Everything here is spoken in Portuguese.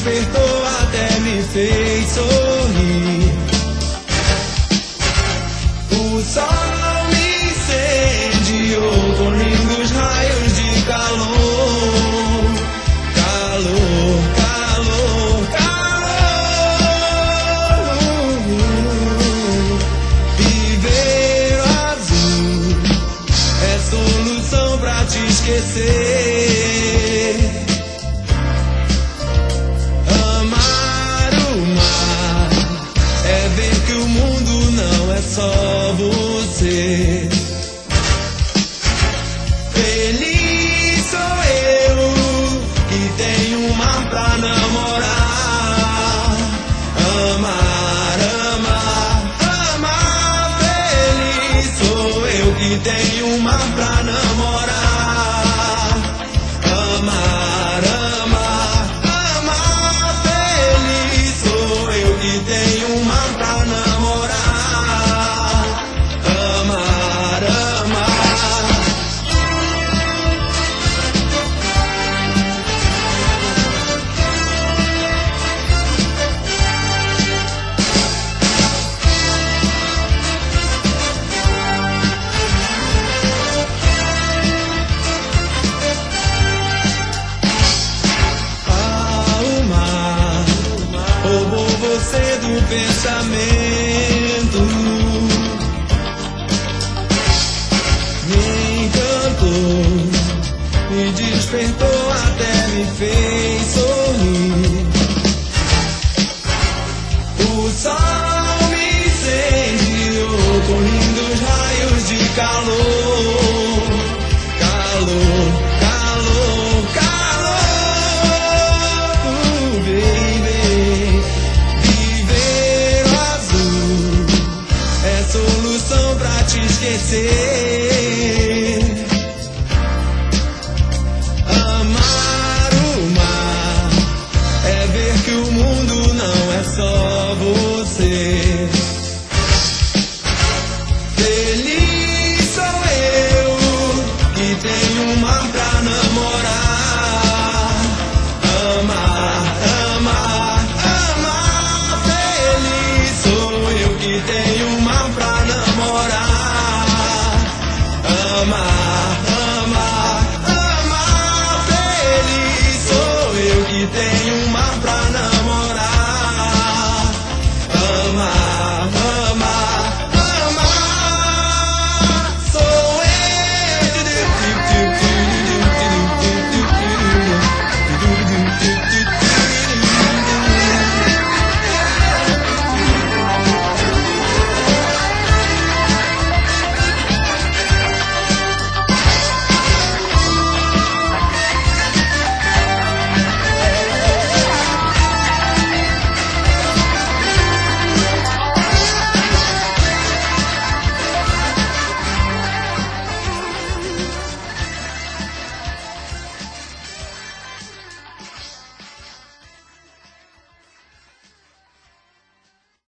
despertou, até me fez sorrir. O sol me incendiou com lindos raios de calor. Calor, calor, calor. Viver azul é solução pra te esquecer. Amar o mar é ver que o mundo não é só você. Feliz sou eu que tenho um mar pra namorar. Amar, amar, amar. Feliz sou eu que tenho um mar pra namorar. Amar, amar, amar. Feliz sou eu que tenho um mar pra namorar. Amar, amar. Ah, o mar roubou você do pensamento, me encantou, me despertou, até me fez sorrir.